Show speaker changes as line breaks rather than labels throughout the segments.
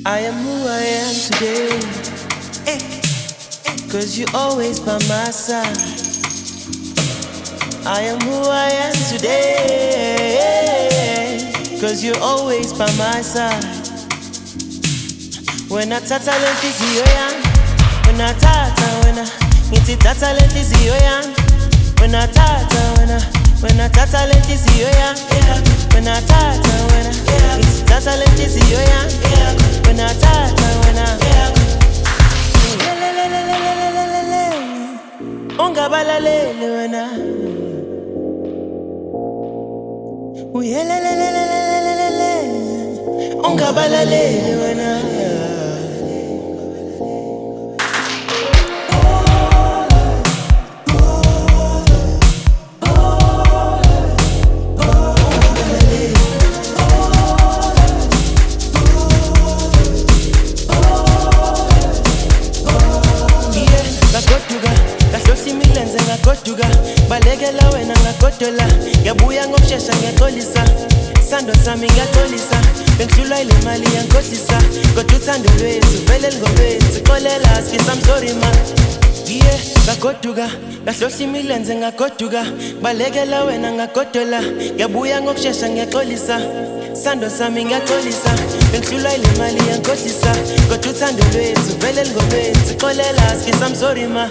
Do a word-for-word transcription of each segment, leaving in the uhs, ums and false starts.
I am who I am today, cause you're always by my side. I am who I am today, cause you're always by my side. When I tata lenti ziyoyan, when I tata, when I niti tata lenti ziyoyan, when I tata, when I when I tata lenti ziyoyan, when I tata, when I niti tata lenti ziyoyan, when I tata, when I ungabalalele wena, uyelelelelelelele, ungabalalele wena. Ngagoduka balekela wena ngagodola yabuya ngokushesha ngiyaxolisa sando sami ngiyaxolisa bengihlulwa ile mali yankosisa kodwa uthando lwethu vele lingolwethu xolela skisa I'm sorry man yeah ngagoduka ngahlohla imilenze ngagoduka balekela wena ngagodola yabuya ngokushesha ngiyaxolisa sando sami ngiyaxolisa bengihlulwa ile mali yankosisa kodwa uthando lwethu vele lingolwethu xolela skisa I'm sorry man.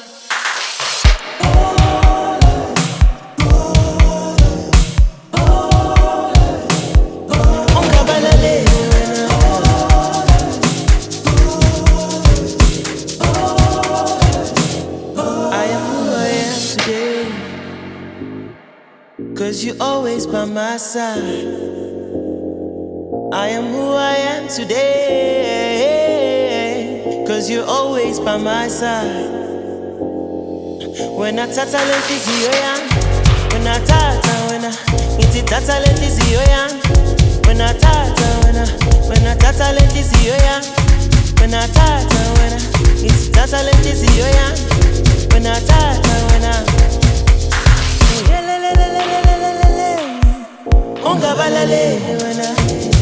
Cause you're always by my side. I am who I am today, cause you're always by my side. When I tata lenti ziyoyan, when I tata, when I niti tata lenti ziyoyan, when I tata, when I when I tata lenti ziyoyan, when I tata, when I niti tata lenti ziyoyan, when I tata, when I ungabalalele wena.